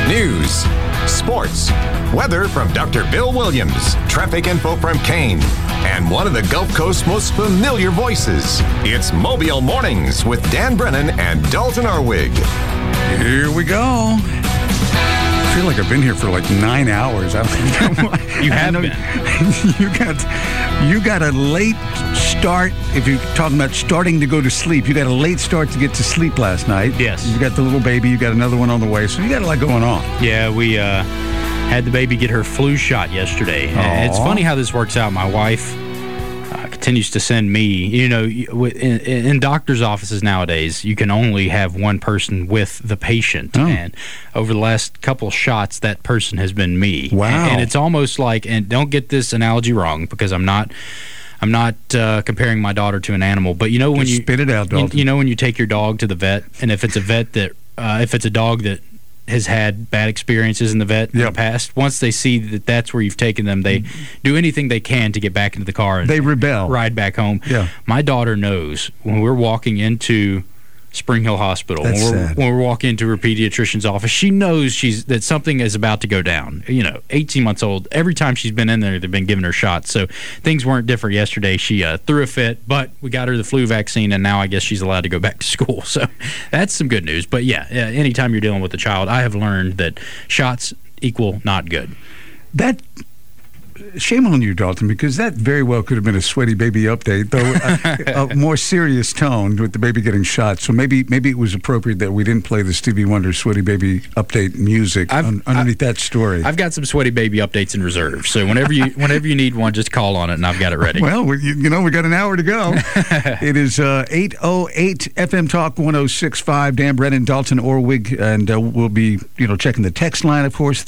news, sports, weather from Dr. Bill Williams, traffic info from Kane, and one of the Gulf Coast's most familiar voices. It's Mobile Mornings with Dan Brennan and Dalton Arwig. Here we go. I feel like I've been here for like 9 hours. You have been. You got a late start. If you're talking about starting to go to sleep, you got a late start to get to sleep last night. Yes. You got the little baby. You got another one on the way. So you got a lot going on. Yeah, we had the baby get her flu shot yesterday. And it's funny how this works out. My wife continues to send me, you know, in doctor's offices nowadays, you can only have one person with the patient. And over the last couple shots, that person has been me. Wow. And it's almost like, and don't get this analogy wrong, because I'm not comparing my daughter to an animal, but you know when Just spit it out, Dalton. you know when you take your dog to the vet, and if it's a vet that if it's a dog that has had bad experiences in the vet in the past, once they see that that's where you've taken them, they do anything they can to get back into the car and they rebel, ride back home. Yeah. My daughter knows when we're walking into Spring Hill Hospital, when we're walking into her pediatrician's office, she knows that something is about to go down. You know, 18 months old. Every time she's been in there, they've been giving her shots. So things weren't different yesterday. She threw a fit, but we got her the flu vaccine, and now I guess she's allowed to go back to school. So that's some good news. But yeah, anytime you're dealing with a child, I have learned that shots equal not good. Shame on you, Dalton, because that very well could have been a sweaty baby update, though a more serious tone with the baby getting shot. So maybe it was appropriate that we didn't play the Stevie Wonder sweaty baby update music underneath that story. I've got some sweaty baby updates in reserve, so whenever you need one, just call on it, and I've got it ready. Well, we got an hour to go. It is 8:08 FM Talk 106.5. Dan Brennan, Dalton Orwig, and we'll be checking the text line, of course,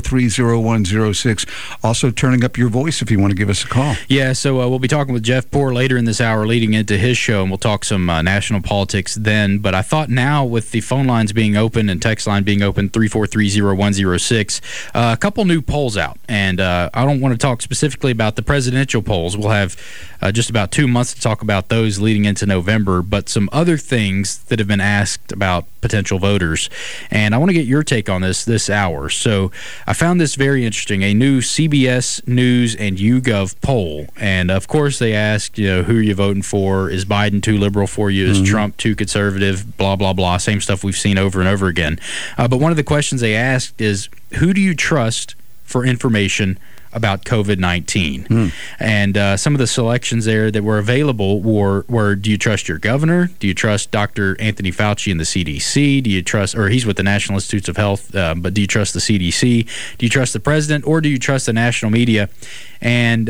343-0106. Also turning up your voice if you want to give us a call. Yeah, so we'll be talking with Jeff Poor later in this hour leading into his show, and we'll talk some national politics then. But I thought now, with the phone lines being open and text line being open, 343-0106, a couple new polls out. And I don't want to talk specifically about the presidential polls. We'll have just about 2 months to talk about those leading into November, but some other things that have been asked about potential voters. And I want to get your take on this hour. So I found this very interesting, a new CBS News and YouGov poll. And of course they asked, who are you voting for? Is Biden too liberal for you? Is Trump too conservative? Blah, blah, blah. Same stuff we've seen over and over again. But one of the questions they asked is, who do you trust for information about COVID-19? And some of the selections there that were available were, do you trust your governor? Do you trust Dr. Anthony Fauci and the CDC? Do you trust, or he's with the National Institutes of Health, but do you trust the CDC? Do you trust the president, or do you trust the national media? And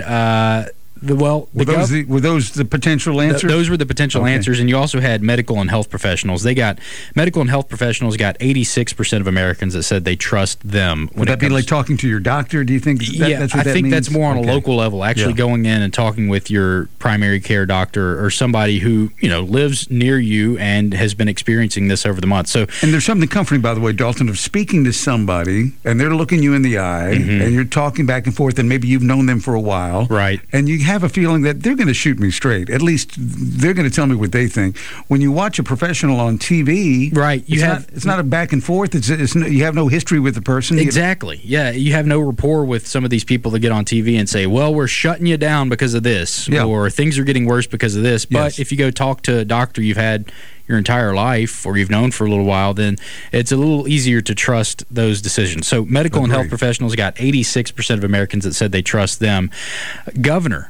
were those the potential answers? Those were the potential answers, and you also had medical and health professionals. Medical and health professionals got 86% of Americans that said they trust them. Would that be like talking to your doctor? Do you think that's what that means? I think that's more on a local level, actually going in and talking with your primary care doctor or somebody who lives near you and has been experiencing this over the months. And there's something comforting, by the way, Dalton, of speaking to somebody and they're looking you in the eye and you're talking back and forth, and maybe you've known them for a while, right? And you have a feeling that they're going to shoot me straight. At least they're going to tell me what they think. When you watch a professional on TV, right? It's not a back and forth. You have no history with the person. Exactly. Yeah, you have no rapport with some of these people that get on TV and say, "Well, we're shutting you down because of this," or "Things are getting worse because of this." But if you go talk to a doctor you've had your entire life or you've known for a little while, then it's a little easier to trust those decisions. So medical and health professionals got 86% of Americans that said they trust them. Governor.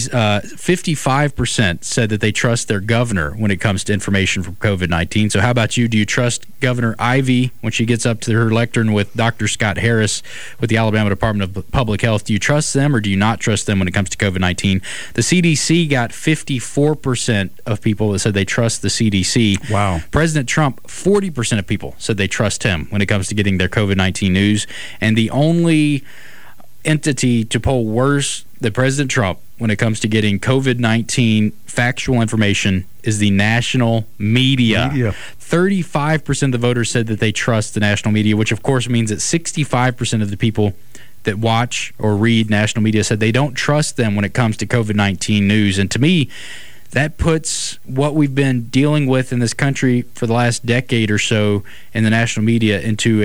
55% said that they trust their governor when it comes to information from COVID-19. So how about you? Do you trust Governor Ivey when she gets up to her lectern with Dr. Scott Harris with the Alabama Department of Public Health? Do you trust them or do you not trust them when it comes to COVID-19? The CDC got 54% of people that said they trust the CDC. Wow. President Trump, 40% of people said they trust him when it comes to getting their COVID-19 news. And the only entity to poll worse than President Trump when it comes to getting COVID-19 factual information is the national media. 35% of the voters said that they trust the national media, which of course means that 65% of the people that watch or read national media said they don't trust them when it comes to COVID-19 news. And to me, that puts what we've been dealing with in this country for the last decade or so in the national media into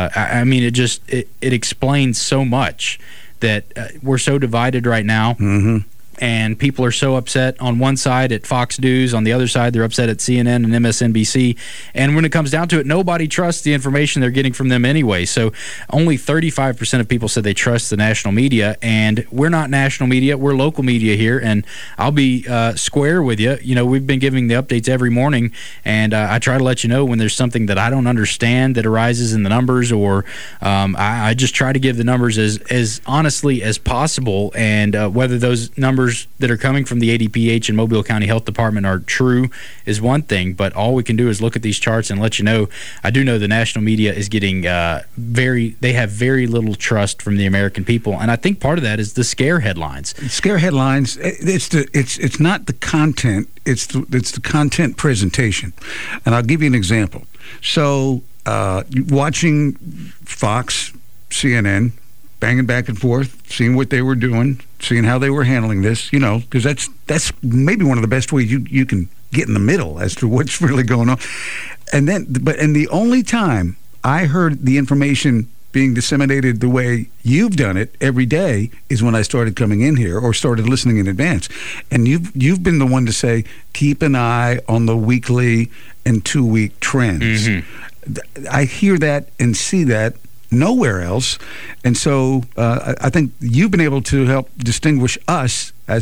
it explains so much that we're so divided right now. Mm-hmm. And people are so upset on one side at Fox News, on the other side they're upset at CNN and MSNBC. And when it comes down to it, nobody trusts the information they're getting from them anyway. So only 35% of people said they trust the national media, and we're not national media, we're local media here. And I'll be square with you. You know, we've been giving the updates every morning, and I try to let you know when there's something that I don't understand that arises in the numbers, or I just try to give the numbers as honestly as possible. And whether those numbers that are coming from the ADPH and Mobile County Health Department are true is one thing, but all we can do is look at these charts and let you know. I do know the national media is getting they have very little trust from the American people, and I think part of that is the scare headlines. Scare headlines. It's not the content. It's the content presentation, and I'll give you an example. So watching Fox, CNN, banging back and forth, seeing what they were doing, seeing how they were handling this, you know, because that's maybe one of the best ways you can get in the middle as to what's really going on. And the only time I heard the information being disseminated the way you've done it every day is when I started coming in here or started listening in advance. And you've been the one to say, keep an eye on the weekly and 2-week trends. Mm-hmm. I hear that and see that nowhere else. And so I think you've been able to help distinguish us as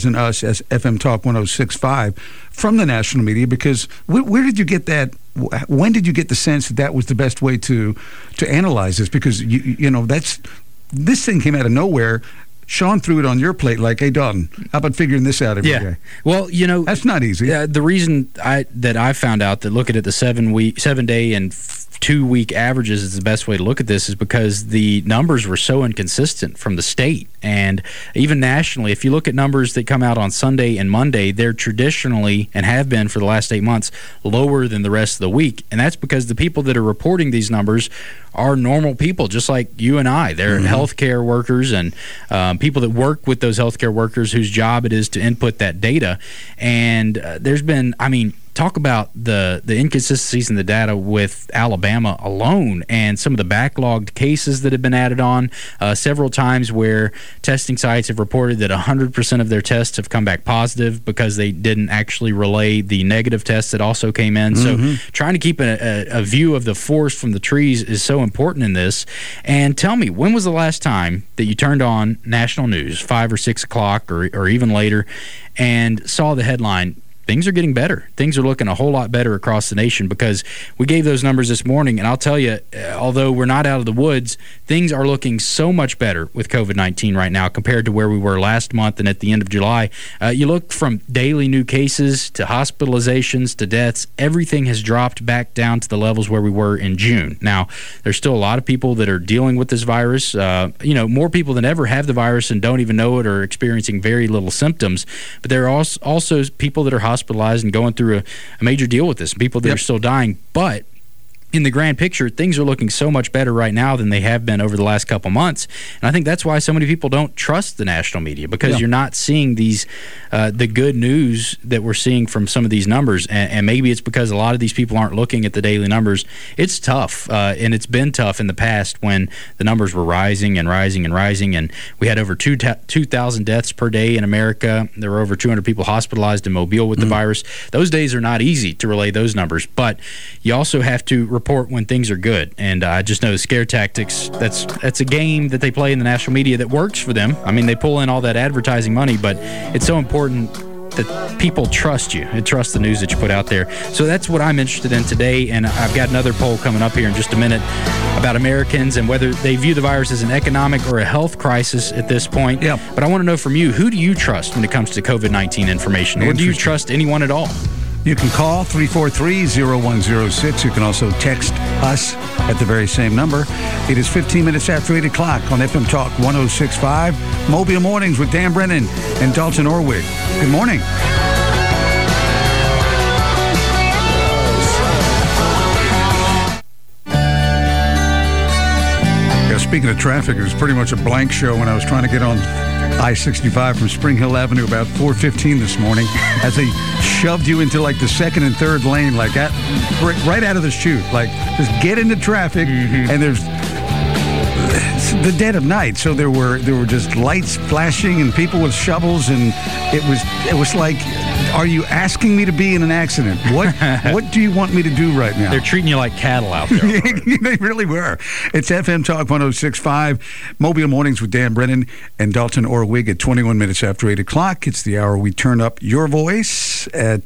FM Talk 106.5 from the national media, because where did you get that? When did you get the sense that was the best way to analyze this? Because you know, this thing came out of nowhere. Sean threw it on your plate like, hey, Dalton, how about figuring this out every day? Well, you know, that's not easy. The reason I found out that looking at the 7-day and 2-week averages is the best way to look at this is because the numbers were so inconsistent from the state. And even nationally, if you look at numbers that come out on Sunday and Monday, they're traditionally, and have been for the last 8 months, lower than the rest of the week. And that's because the people that are reporting these numbers are normal people, just like you and I. They're healthcare workers and people that work with those healthcare workers whose job it is to input that data. And there's been, talk about the inconsistencies in the data with Alabama alone and some of the backlogged cases that have been added on several times where testing sites have reported that 100% of their tests have come back positive because they didn't actually relay the negative tests that also came in. So trying to keep a view of the forest from the trees is so important in this. And tell me, when was the last time that you turned on national news, 5 or 6 o'clock or even later, and saw the headline, things are getting better. Things are looking a whole lot better across the nation? Because we gave those numbers this morning, and I'll tell you, although we're not out of the woods, things are looking so much better with COVID-19 right now compared to where we were last month and at the end of July. You look from daily new cases to hospitalizations to deaths, everything has dropped back down to the levels where we were in June. Now, there's still a lot of people that are dealing with this virus. More people than ever have the virus and don't even know it or are experiencing very little symptoms. But there are also people that are hospitalized and going through a major deal with this, people that are still dying. But in the grand picture, things are looking so much better right now than they have been over the last couple months. And I think that's why so many people don't trust the national media, because you're not seeing these the good news that we're seeing from some of these numbers. And maybe it's because a lot of these people aren't looking at the daily numbers. It's tough, and it's been tough in the past when the numbers were rising and rising and rising. And we had over 2,000 deaths per day in America. There were over 200 people hospitalized in Mobile with the virus. Those days are not easy to relay those numbers, but you also have to report when things are good. And I just know scare tactics, that's a game that they play in the national media that works for them. They pull in all that advertising money, but it's so important that people trust you and trust the news that you put out there. So that's what I'm interested in today, and I've got another poll coming up here in just a minute about Americans and whether they view the virus as an economic or a health crisis at this point. But I want to know from you, who do you trust when it comes to COVID-19 information, or do you trust anyone at all? You can call 343-0106. You can also text us at the very same number. It is 15 minutes after 8 o'clock on FM Talk 106.5. Mobile Mornings with Dan Brennan and Dalton Orwig. Good morning. speaking of traffic, it was pretty much a blank show when I was trying to get on I-65 from Spring Hill Avenue about 4:15 this morning as they shoved you into like the second and third lane, like right out of the chute. Like, just get into traffic, and there's the dead of night, so there were just lights flashing and people with shovels, and it was like, are you asking me to be in an accident? What do you want me to do right now? They're treating you like cattle out there. They really were. It's FM Talk 106.5, Mobile Mornings with Dan Brennan and Dalton Orwig at 21 minutes after 8 o'clock. It's the hour we turn up your voice at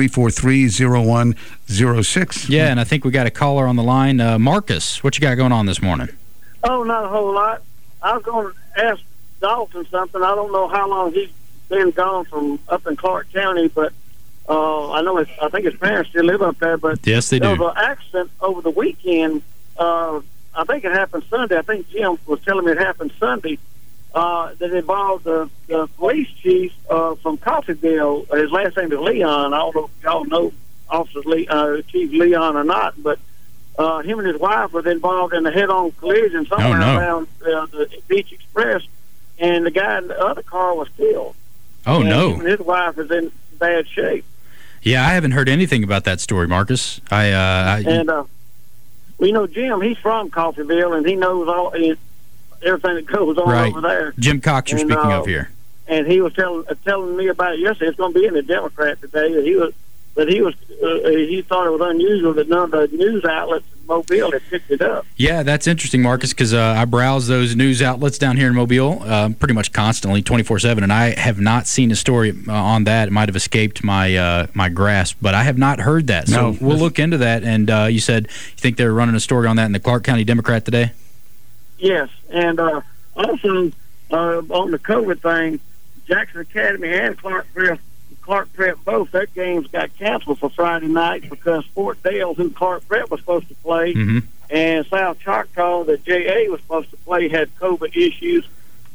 343-0106. Yeah, and I think we got a caller on the line. Marcus, what you got going on this morning? Oh, not a whole lot. I was going to ask Dalton something. I don't know how long he's been gone from up in Clark County, but I think his parents still live up there. But yes, they do. There was an accident over the weekend. I think it happened Sunday. I think Jim was telling me it happened Sunday. That involved the police chief from Coffeyville. His last name is Leon. I don't know if y'all know Chief Leon or not, but him and his wife was involved in a head-on collision somewhere around the Beach Express, and the guy in the other car was killed. Oh, and no. Him and his wife is in bad shape. Yeah, I haven't heard anything about that story, Marcus. Jim, he's from Coffeyville, and he knows everything that goes on over there. Jim Cox, you're speaking of here. And he was telling me about it yesterday. It's going to be in the Democrat today. He thought it was unusual that none of the news outlets in Mobile had picked it up. Yeah, that's interesting, Marcus, because I browse those news outlets down here in Mobile pretty much constantly, 24/7, and I have not seen a story on that. It might have escaped my my grasp, but I have not heard that. So we'll look into that. And you said you think they're running a story on that in the Clark County Democrat today? Yes, and also on the COVID thing, Jackson Academy and Clark Prep, both their games got canceled for Friday night because Fort Dale, who Clark Prep was supposed to play, and South Choctaw, that JA was supposed to play, had COVID issues.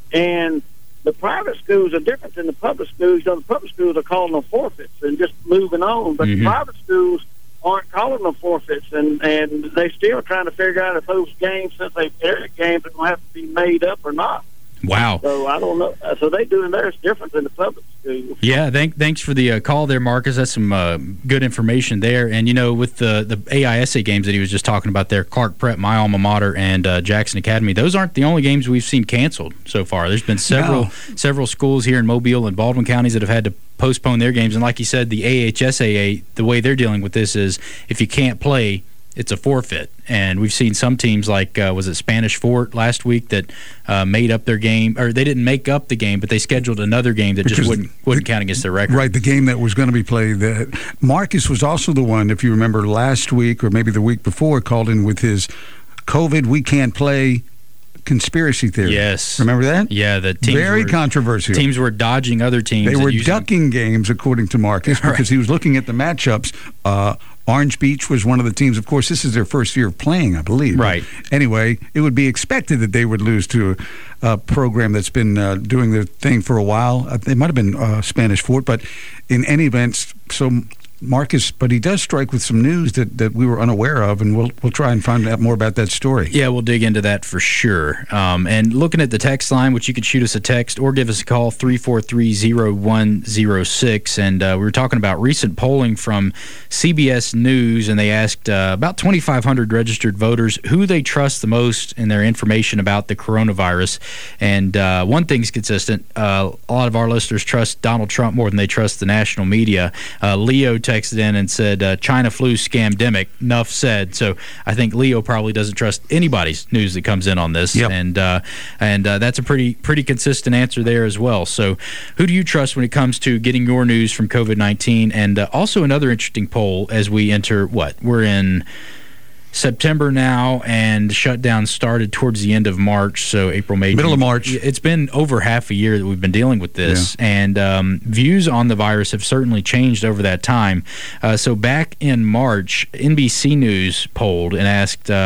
And the private schools are different than the public schools. The public schools are calling them forfeits and just moving on, but the private schools aren't calling them forfeits, and they're still trying to figure out if those games, since they've aired games, are going to have to be made up or not. Wow. So I don't know. So they're doing theirs different than the public schools. Yeah, thanks for the call there, Marcus. That's some good information there. And, with the AISA games that he was just talking about there, Clark Prep, my alma mater, and Jackson Academy, those aren't the only games we've seen canceled so far. There's been several schools here in Mobile and Baldwin counties that have had to postpone their games. And like you said, the AHSAA, the way they're dealing with this is if you can't play, it's a forfeit. And we've seen some teams like, was it Spanish Fort last week that made up their game, or they didn't make up the game, but they scheduled another game that just wouldn't count against their record. Right, the game that was going to be played. Marcus was also the one, if you remember last week or maybe the week before, called in with his COVID, we can't play conspiracy theory. Yes. Remember that? Yeah, the teams very controversial. Teams were dodging other teams. They were ducking games, according to Marcus, because he was looking at the matchups. Orange Beach was one of the teams. Of course, this is their first year of playing, I believe. Right. But anyway, it would be expected that they would lose to a program that's been doing their thing for a while. It might have been Spanish Fort, but in any event, so Marcus, but he does strike with some news that we were unaware of, and we'll try and find out more about that story. Yeah, we'll dig into that for sure. And looking at the text line, which you can shoot us a text or give us a call, 343-0106. And we were talking about recent polling from CBS News, and they asked about 2,500 registered voters who they trust the most in their information about the coronavirus. And one thing's consistent. A lot of our listeners trust Donald Trump more than they trust the national media. Leo texted in and said, China flu scamdemic, enough said. So I think Leo probably doesn't trust anybody's news that comes in on this. Yep. And that's a pretty consistent answer there as well. So who do you trust when it comes to getting your news from COVID-19? And also another interesting poll as we enter we're in September now, and shutdown started towards the end of March, so April, May, middle of March. It's been over half a year that we've been dealing with this, and views on the virus have certainly changed over that time. So back in March, NBC News polled and asked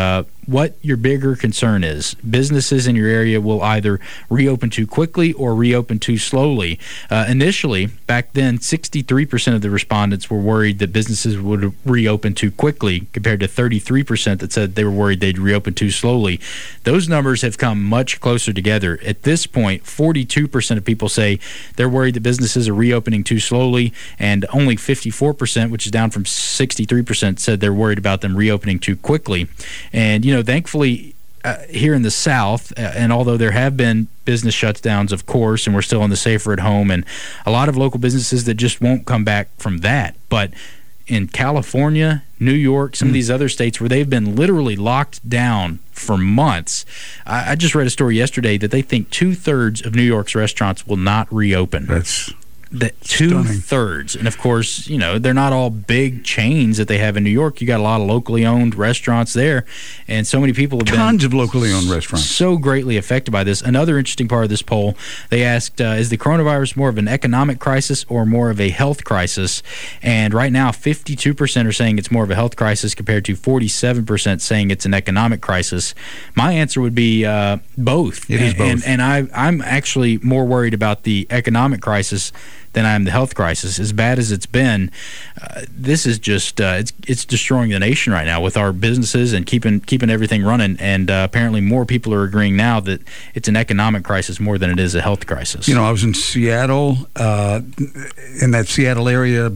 what your bigger concern is. Businesses in your area will either reopen too quickly or reopen too slowly. Initially, back then, 63% of the respondents were worried that businesses would reopen too quickly, compared to 33% that said they were worried they'd reopen too slowly. Those numbers have come much closer together. At this point, 42% of people say they're worried that businesses are reopening too slowly, and only 54%, which is down from 63%, said they're worried about them reopening too quickly. And, thankfully, here in the South, and although there have been business shutdowns, of course, and we're still in the safer at home, and a lot of local businesses that just won't come back from that. But in California, New York, some of these other states where they've been literally locked down for months, I just read a story yesterday that they think 2/3 of New York's restaurants will not reopen. That's that 2/3. And of course, they're not all big chains that they have in New York. You got a lot of locally owned restaurants there, and so many people have tons been of locally owned restaurants so greatly affected by this. Another interesting part of this poll, they asked, is the coronavirus more of an economic crisis or more of a health crisis? And right now, 52% are saying it's more of a health crisis, compared to 47% saying it's an economic crisis. My answer would be both. It is both. And I'm actually more worried about the economic crisis than I am the health crisis. As bad as it's been, this is just it's destroying the nation right now with our businesses and keeping everything running. And apparently more people are agreeing now that it's an economic crisis more than it is a health crisis. I was in Seattle, in that Seattle area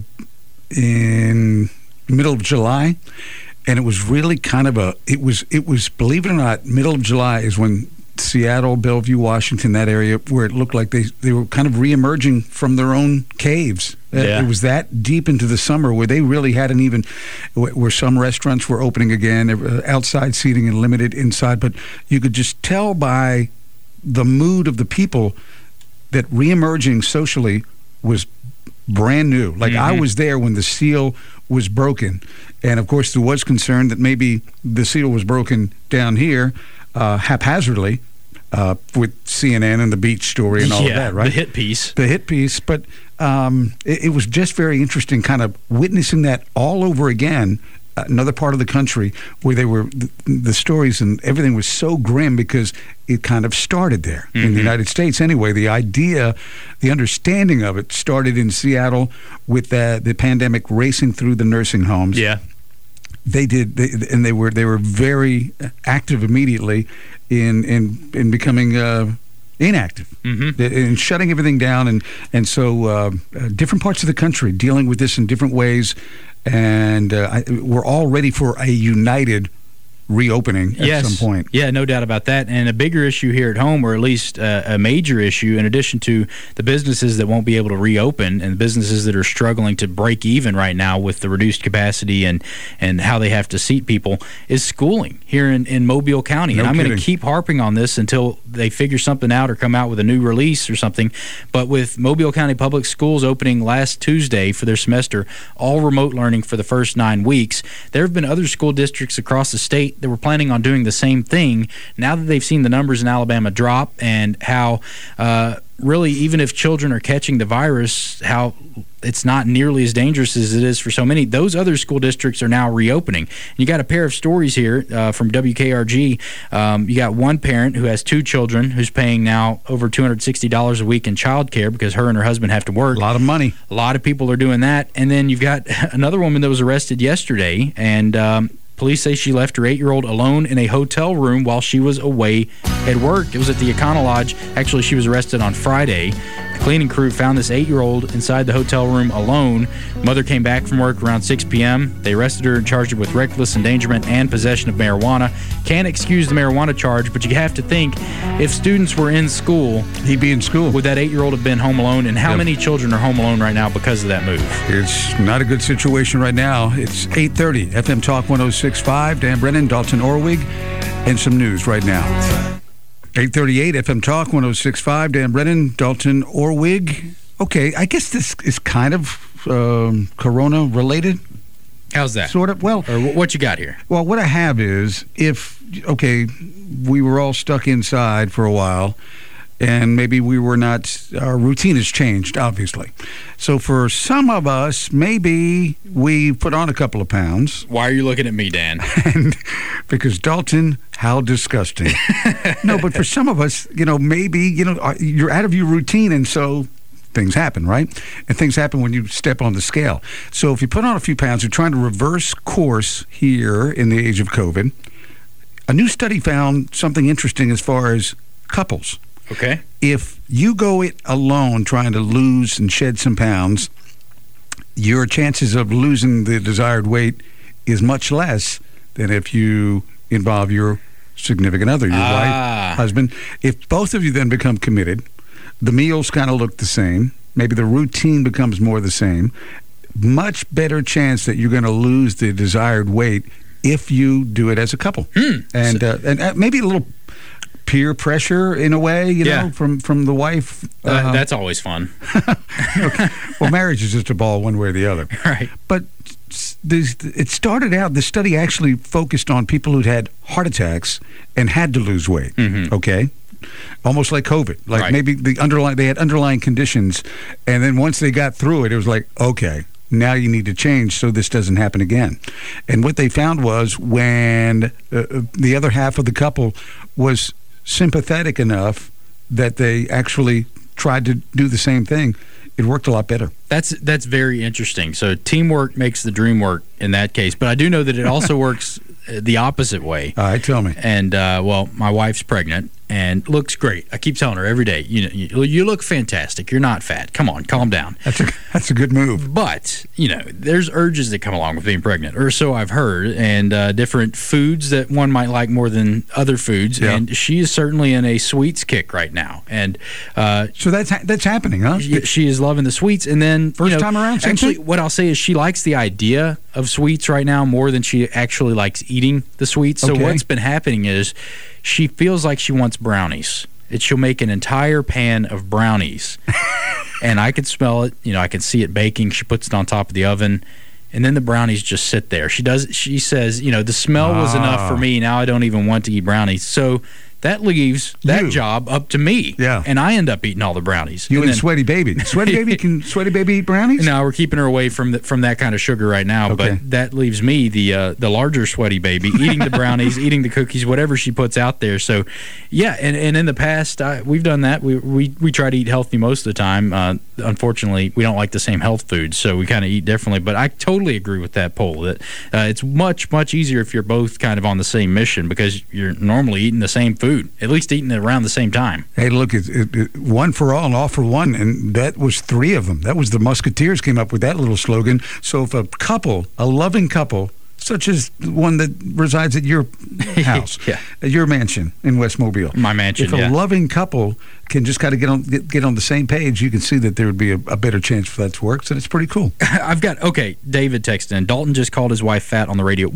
in middle of July, and it was really kind of it was believe it or not, middle of July is when Seattle, Bellevue, Washington, that area, where it looked like they were kind of reemerging from their own caves. Yeah. It was that deep into the summer where they really hadn't even, where some restaurants were opening again, outside seating and limited inside, but you could just tell by the mood of the people that reemerging socially was brand new. Like, I was there when the seal was broken, and of course there was concern that maybe the seal was broken down here haphazardly, with CNN and the beach story and all of that, right? The hit piece. But it was just very interesting kind of witnessing that all over again, another part of the country where they were, the stories and everything was so grim because it kind of started there in the United States anyway. The idea, the understanding of it started in Seattle with the pandemic racing through the nursing homes. Yeah. They were very active immediately in becoming inactive, in shutting everything down, and so different parts of the country dealing with this in different ways, and we're all ready for a united reopening at some point. Yeah, no doubt about that. And a bigger issue here at home, or at least a major issue, in addition to the businesses that won't be able to reopen and the businesses that are struggling to break even right now with the reduced capacity and how they have to seat people, is schooling here in Mobile County. No and I'm kidding. going to keep harping on this until they figure something out or come out with a new release or something. But with Mobile County Public Schools opening last Tuesday for their semester, all remote learning for the first 9 weeks, there have been other school districts across the state that were planning on doing the same thing. Now that they've seen the numbers in Alabama drop, and how really, even if children are catching the virus, how it's not nearly as dangerous as it is for so many, those other school districts are now reopening. And you got a pair of stories here from WKRG. You got one parent who has 2 children who's paying now over $260 a week in child care because her and her husband have to work. A lot of money. A lot of people are doing that. And then you've got another woman that was arrested yesterday, and police say she left her 8-year-old alone in a hotel room while she was away at work. It was at the Econo Lodge. Actually, she was arrested on Friday. The cleaning crew found this 8-year-old inside the hotel room alone. Mother came back from work around 6 p.m. They arrested her and charged her with reckless endangerment and possession of marijuana. Can't excuse the marijuana charge, but you have to think, if students were in school, He'd be in school. would that 8-year-old have been home alone? And how many children are home alone right now because of that move? It's not a good situation right now. It's 8:30, FM Talk 106.5, Dan Brennan, Dalton Orwig, and some news right now. 8:38, FM Talk 106.5, Dan Brennan, Dalton Orwig. Okay, I guess this is kind of corona-related, How's that? sort of. Well, Or what you got here? Well, what I have is, we were all stuck inside for a while, and maybe our routine has changed, obviously. So for some of us, maybe we put on a couple of pounds. Why are you looking at me, Dan? And because Dalton, how disgusting. No, but for some of us, maybe, you're out of your routine, and so things happen, right? And things happen when you step on the scale. So if you put on a few pounds, you're trying to reverse course here in the age of COVID. A new study found something interesting as far as couples. Okay. If you go it alone trying to lose and shed some pounds, your chances of losing the desired weight is much less than if you involve your significant other, your wife, husband. If both of you then become committed, the meals kind of look the same, maybe the routine becomes more the same, much better chance that you're going to lose the desired weight if you do it as a couple. And maybe a little peer pressure in a way, from the wife. That's always fun. Okay. Well, marriage is just a ball one way or the other. Right. But it started out, the study actually focused on people who'd had heart attacks and had to lose weight, okay? Almost like COVID. Like right. maybe they had underlying conditions, and then once they got through it, it was like, okay, now you need to change so this doesn't happen again. And what they found was when the other half of the couple was sympathetic enough that they actually tried to do the same thing, it worked a lot better. That's very interesting. So teamwork makes the dream work in that case. But I do know that it also works the opposite way. All right, tell me. And, well, my wife's pregnant and looks great. I keep telling her every day, you look fantastic. You're not fat. Come on, calm down. That's a good move. But, there's urges that come along with being pregnant, or so I've heard, and different foods that one might like more than other foods. Yeah. And she is certainly in a sweets kick right now. And so that's happening, huh? She is loving the sweets. And then, first time around, actually, what I'll say is she likes the idea of sweets right now more than she actually likes eating the sweets. So what's been happening is she feels like she wants brownies. She'll make an entire pan of brownies. And I can smell it. I can see it baking. She puts it on top of the oven. And then the brownies just sit there. She says, the smell was enough for me. Now I don't even want to eat brownies. So that leaves that job up to me. Yeah. And I end up eating all the brownies. You and Sweaty Baby. Sweaty Baby, can Sweaty Baby eat brownies? No, we're keeping her away from that kind of sugar right now. Okay. But that leaves me, the larger Sweaty Baby, eating the brownies, eating the cookies, whatever she puts out there. So, yeah, and in the past, we've done that. We try to eat healthy most of the time. Unfortunately, we don't like the same health foods, so we kind of eat differently. But I totally agree with that poll that it's much, much easier if you're both kind of on the same mission because you're normally eating the same food, at least eating it around the same time. Hey, look, it one for all and all for one, and that was 3 of them. That was the Musketeers came up with that little slogan. So if a loving couple, such as one that resides at your house, at your mansion in West Mobile. My mansion, if a loving couple can just kind of get on the same page, you can see that there would be a better chance for that to work. So it's pretty cool. David texted in. Dalton just called his wife fat on the radio.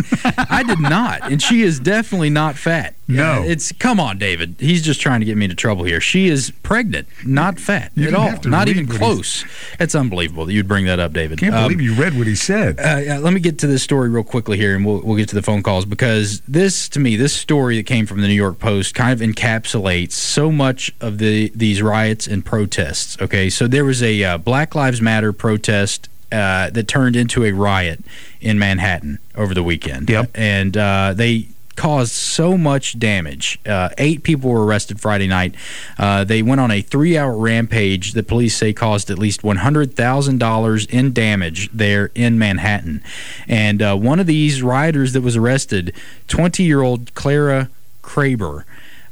I did not, and she is definitely not fat. No. Come on, David. He's just trying to get me into trouble here. She is pregnant, not fat at all. Not even close. That's unbelievable that you'd bring that up, David. Can't believe you read what he said. Let me get to this story real quickly here, and we'll get to the phone calls, because this story that came from the New York Post kind of encapsulates so much of these riots and protests. Okay, so there was a Black Lives Matter protest that turned into a riot in Manhattan over the weekend. Yep. And they caused so much damage. 8 people were arrested Friday night. They went on a 3-hour rampage that police say caused at least $100,000 in damage there in Manhattan. And one of these rioters that was arrested, 20-year-old Clara Kraber.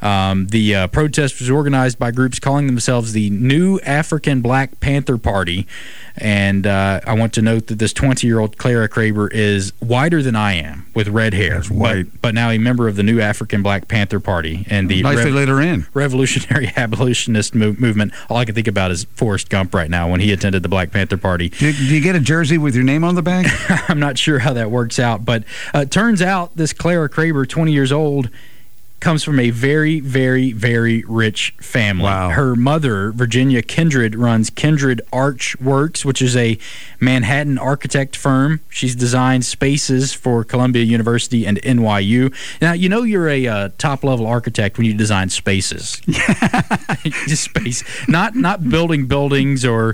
The protest was organized by groups calling themselves the New African Black Panther Party, and I want to note that this 20-year-old Clara Kraber is whiter than I am, with red hair. That's white. But now a member of the New African Black Panther Party and the they let her in. Revolutionary Abolitionist movement. All I can think about is Forrest Gump right now when he attended the Black Panther Party. Do you get a jersey with your name on the back? I'm not sure how that works out, but turns out this Clara Kraber, 20 years old, comes from a very, very, very rich family. Wow. Her mother, Virginia Kindred, runs Kindred Archworks, which is a Manhattan architect firm. She's designed spaces for Columbia University and NYU. Now, you know you're a top-level architect when you design spaces. Just space, not building buildings or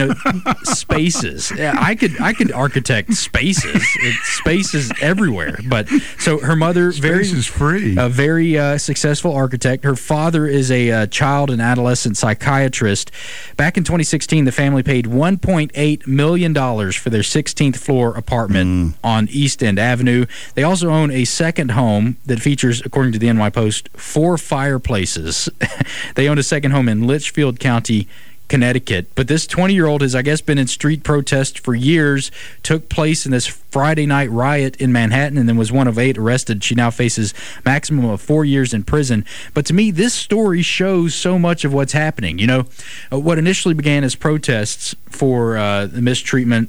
spaces. I could architect spaces. Spaces everywhere. But so her mother, Space is free. A very successful architect. Her father is a child and adolescent psychiatrist. Back in 2016, the family paid $1.8 million for their 16th floor apartment on East End Avenue. They also own a second home that features, according to the NY Post, 4 fireplaces. They own a second home in Litchfield County, Connecticut. But this 20-year-old has, I guess, been in street protest for years, took place in this Friday night riot in Manhattan, and then was one of 8 arrested. She now faces maximum of 4 years in prison. But to me, this story shows so much of what's happening. What initially began as protests for the mistreatment,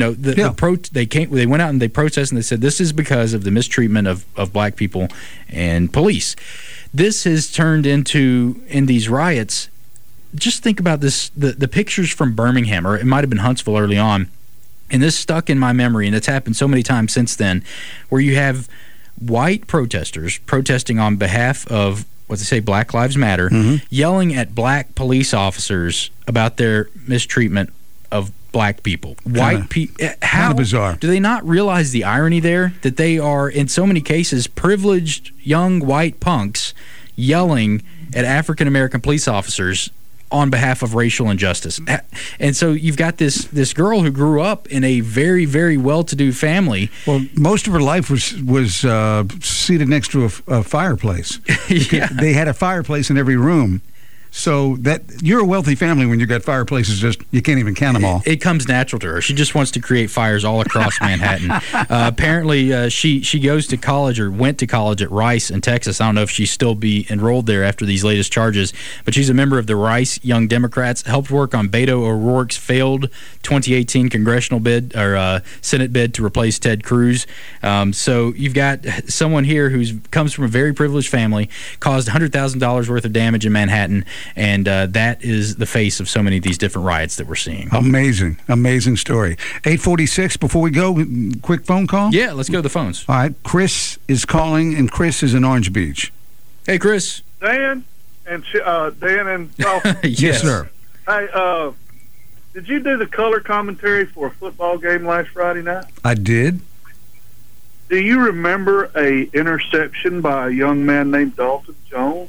they went out and they protested, and they said this is because of the mistreatment of black people and police. This has turned into, in these riots, just think about this, the pictures from Birmingham, or it might have been Huntsville early on, and this stuck in my memory, and it's happened so many times since then, where you have white protesters protesting on behalf of, what they say, Black Lives Matter, yelling at black police officers about their mistreatment of black people. White people. How bizarre. Do they not realize the irony there, that they are, in so many cases, privileged young white punks yelling at African-American police officers on behalf of racial injustice? And so you've got this girl who grew up in a very, very well-to-do family. Well, most of her life was seated next to a fireplace. Yeah. They had a fireplace in every room. So that you're a wealthy family when you got fireplaces, just you can't even count them all. It comes natural to her. She just wants to create fires all across Manhattan. Apparently, she goes to college, or went to college, at Rice in Texas. I don't know if she's still be enrolled there after these latest charges, but she's a member of the Rice Young Democrats. Helped work on Beto O'Rourke's failed 2018 congressional bid, or Senate bid, to replace Ted Cruz. So you've got someone here who comes from a very privileged family, caused $100,000 worth of damage in Manhattan. And that is the face of so many of these different riots that we're seeing. Amazing story. 8:46. Before we go, quick phone call? Yeah, let's go to the phones. All right. Chris is calling, and Chris is in Orange Beach. Hey, Chris. Dan and Dolphin. Yes, sir. Hey, did you do the color commentary for a football game last Friday night? I did. Do you remember a interception by a young man named Dalton Jones?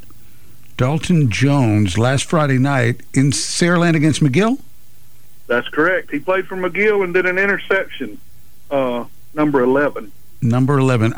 Dalton Jones, last Friday night in Saraland against McGill? That's correct. He played for McGill and did an interception, number 11. Number 11.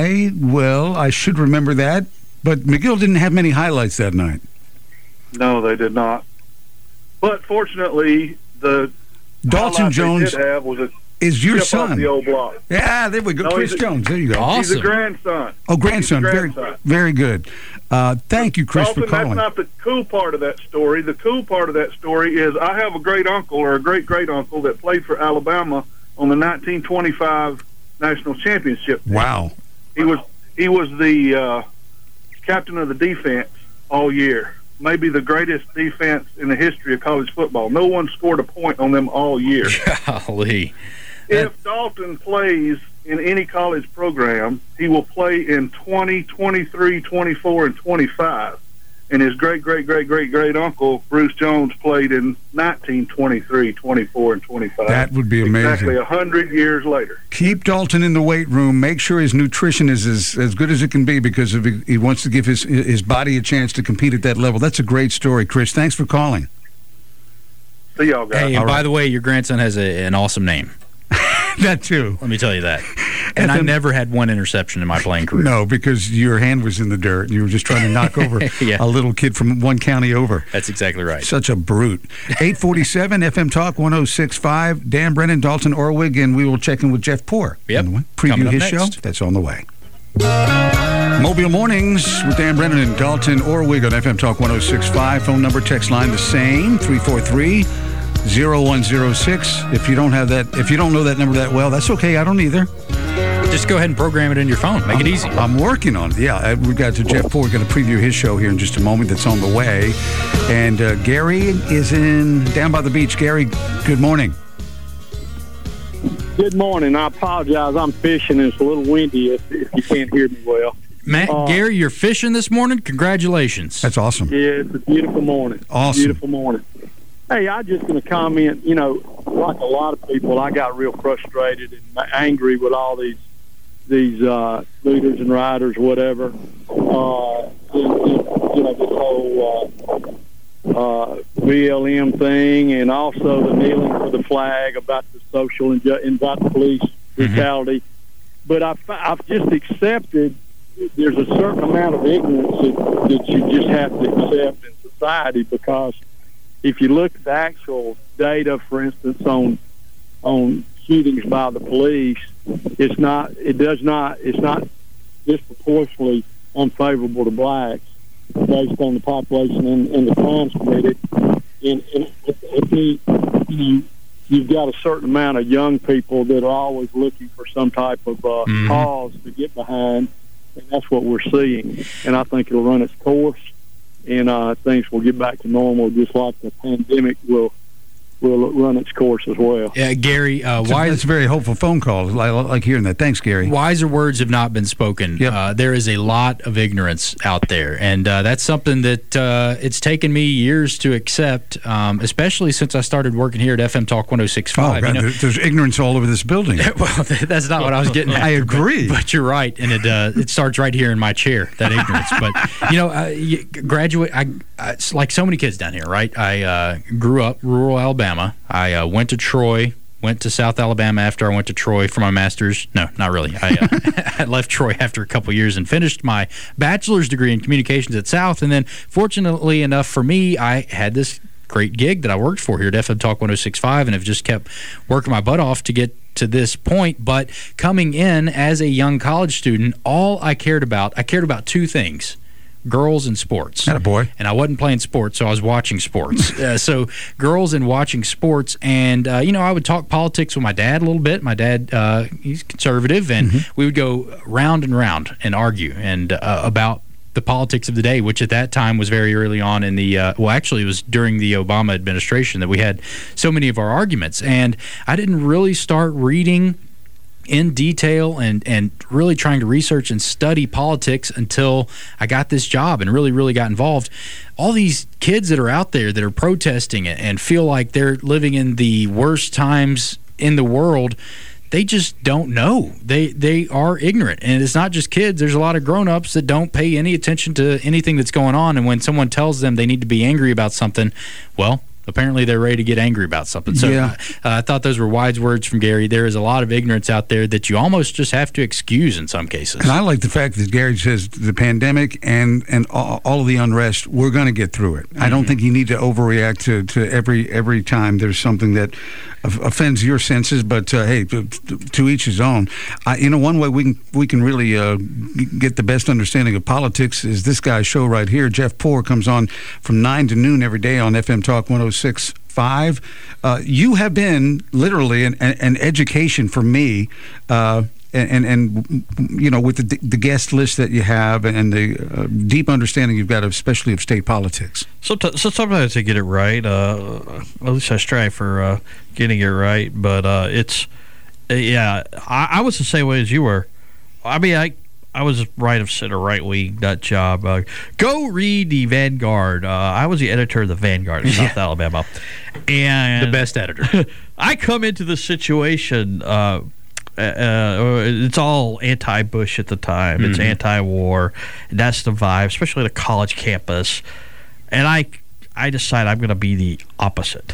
I should remember that, but McGill didn't have many highlights that night. No, they did not. But fortunately, the Dalton Jones they did have was a is your chip son. off the old block. Yeah, there we go. No, Chris Jones. There you go. Awesome. He's a grandson. Oh, grandson. He's a Very, grandson. very good. Thank you, Chris, Dalton, for calling. that's not the cool part of that story. The cool part of that story is I have a great-uncle, or a great-great-uncle, that played for Alabama on the 1925 National Championship team. Wow. He was the captain of the defense all year. Maybe the greatest defense in the history of college football. No one scored a point on them all year. Golly. If Dalton plays in any college program, he will play in 20, 23, 24, and 25. And his great-great-great-great-great-uncle, Bruce Jones, played in 19, 23, 24, and 25. That would be amazing. Exactly 100 years later. Keep Dalton in the weight room. Make sure his nutrition is as good as it can be, because if he wants to give his body a chance to compete at that level. That's a great story, Chris. Thanks for calling. See y'all guys. Hey, and by the way, your grandson has an awesome name. That too. Let me tell you that. And I never had one interception in my playing career. No, because your hand was in the dirt and you were just trying to knock over Yeah. a little kid from one county over. That's exactly right. Such a brute. 847 FM Talk 106.5. Dan Brennan, Dalton Orwig, and we will check in with Jeff Poor. Yep. Preview Coming up his next. show. That's on the way. Mobile Mornings with Dan Brennan and Dalton Orwig on FM Talk 106.5. Phone number, text line the same, 343-0106. If you don't know that number that well, that's okay. I don't either. Just go ahead and program it in your phone. Make it easy. I'm working on it. Yeah, we got to Jeff Ford. Going to preview his show here in just a moment. That's on the way. And Gary is down by the beach. Gary, good morning. Good morning. I apologize. I'm fishing. It's a little windy if you can't hear me well. Matt, Gary, you're fishing this morning? Congratulations. That's awesome. Yeah, it's a beautiful morning. Awesome. Beautiful morning. Hey, I'm just going to comment, like a lot of people, I got real frustrated and angry with all these leaders and riders, whatever. This whole BLM thing, and also the kneeling for the flag about the social and about the police brutality. Mm-hmm. But I've just accepted there's a certain amount of ignorance that you just have to accept in society, because if you look at the actual data, for instance, on shootings by the police, it's not disproportionately unfavorable to blacks based on the population and the crimes committed. And you've got a certain amount of young people that are always looking for some type of cause to get behind, and that's what we're seeing. And I think it'll run its course, and things will get back to normal, just like the pandemic will run its course as well. Yeah, Gary, it's a very hopeful phone call. I like hearing that. Thanks, Gary. Wiser words have not been spoken. Yep. There is a lot of ignorance out there, and that's something that it's taken me years to accept, especially since I started working here at FM Talk 106.5. Oh, God, there's ignorance all over this building. Well, that's not what I was getting at. I agree. But you're right, and it starts right here in my chair, that ignorance. But, graduate, it's like so many kids down here, right? I grew up rural Alabama. I went to Troy, went to South Alabama after I went to Troy for my master's. No, not really. I left Troy after a couple years and finished my bachelor's degree in communications at South. And then, fortunately enough for me, I had this great gig that I worked for here at FM Talk 106.5, and have just kept working my butt off to get to this point. But coming in as a young college student, all I cared about two things: girls and sports. Attaboy. And I wasn't playing sports, so I was watching sports. So girls and watching sports. And, I would talk politics with my dad a little bit. My dad, he's conservative, and we would go round and round and argue and about the politics of the day, which at that time was very early on in the actually it was during the Obama administration that we had so many of our arguments. And I didn't really start reading in detail and really trying to research and study politics until I got this job and really got involved. All these kids that are out there that are protesting and feel like they're living in the worst times in the world, they just don't know. They are ignorant. And it's not just kids. There's a lot of grown-ups that don't pay any attention to anything that's going on. And when someone tells them they need to be angry about something, well, apparently they're ready to get angry about something. So yeah. I thought those were wise words from Gary. There is a lot of ignorance out there that you almost just have to excuse in some cases. And I like the fact that Gary says the pandemic and all of the unrest, we're going to get through it. I don't think you need to overreact to every time there's something that offends your senses, but hey, to each his own. One way we can really get the best understanding of politics is this guy's show right here. Jeff Poor comes on from 9 to noon every day on FM Talk 106.5. You have been literally an education for me, and with the guest list that you have and the deep understanding you've got, especially of state politics. So sometimes I get it right. At least I strive for getting it right. But I was the same way as you were. I mean, I was right of center, right wing, nut job. Go read the Vanguard. I was the editor of the Vanguard in South Alabama, and the best editor. I come into the situation. It's all anti-Bush at the time. It's anti-war. And that's the vibe, especially the college campus. And I decide I'm going to be the opposite.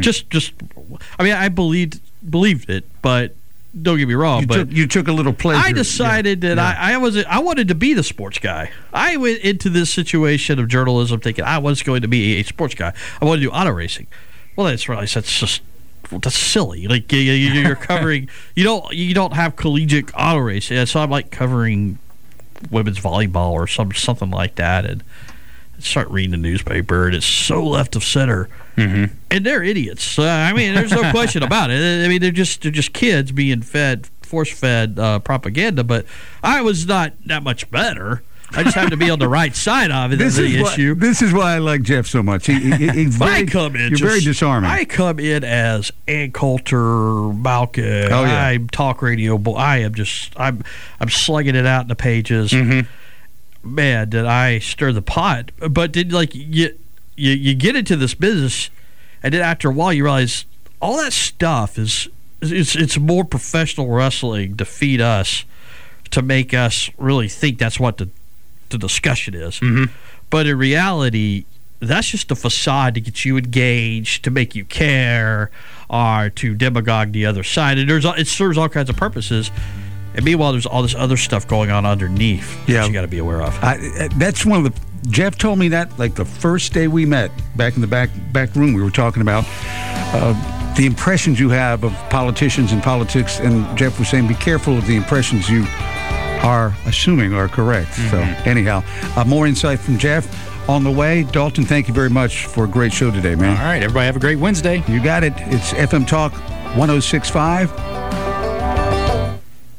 I believed it, but don't get me wrong. You took a little pleasure. I decided that I wanted to be the sports guy. I went into this situation of journalism thinking I was going to be a sports guy. I wanted to do auto racing. Well, that's silly. Like you're covering. You don't have collegiate auto racing. So I'm like covering women's volleyball or something like that, and start reading the newspaper, and it's so left of center, and they're idiots. I mean, there's no question about it. I mean, they're just kids being fed force-fed propaganda, but I was not that much better. I just happened to be on the right side of it. This is why I like Jeff so much. He's very, you're very disarming. I come in as Ann Coulter, Malkin. Oh, yeah. I'm talk radio boy. I'm slugging it out in the pages. Mm-hmm. Man, did I stir the pot? But did you get into this business, and then after a while you realize all that stuff it's more professional wrestling to feed us, to make us really think that's what the discussion is. Mm-hmm. But in reality, that's just a facade to get you engaged, to make you care, or to demagogue the other side. And it serves all kinds of purposes. And meanwhile, there's all this other stuff going on underneath that you got to be aware of. That's one of the. Jeff told me that like the first day we met back in the back room. We were talking about the impressions you have of politicians and politics, and Jeff was saying, be careful of the impressions you are assuming are correct. Mm-hmm. So anyhow, more insight from Jeff on the way. Dalton, thank you very much for a great show today, man. All right, everybody have a great Wednesday. You got it. It's FM Talk 106.5.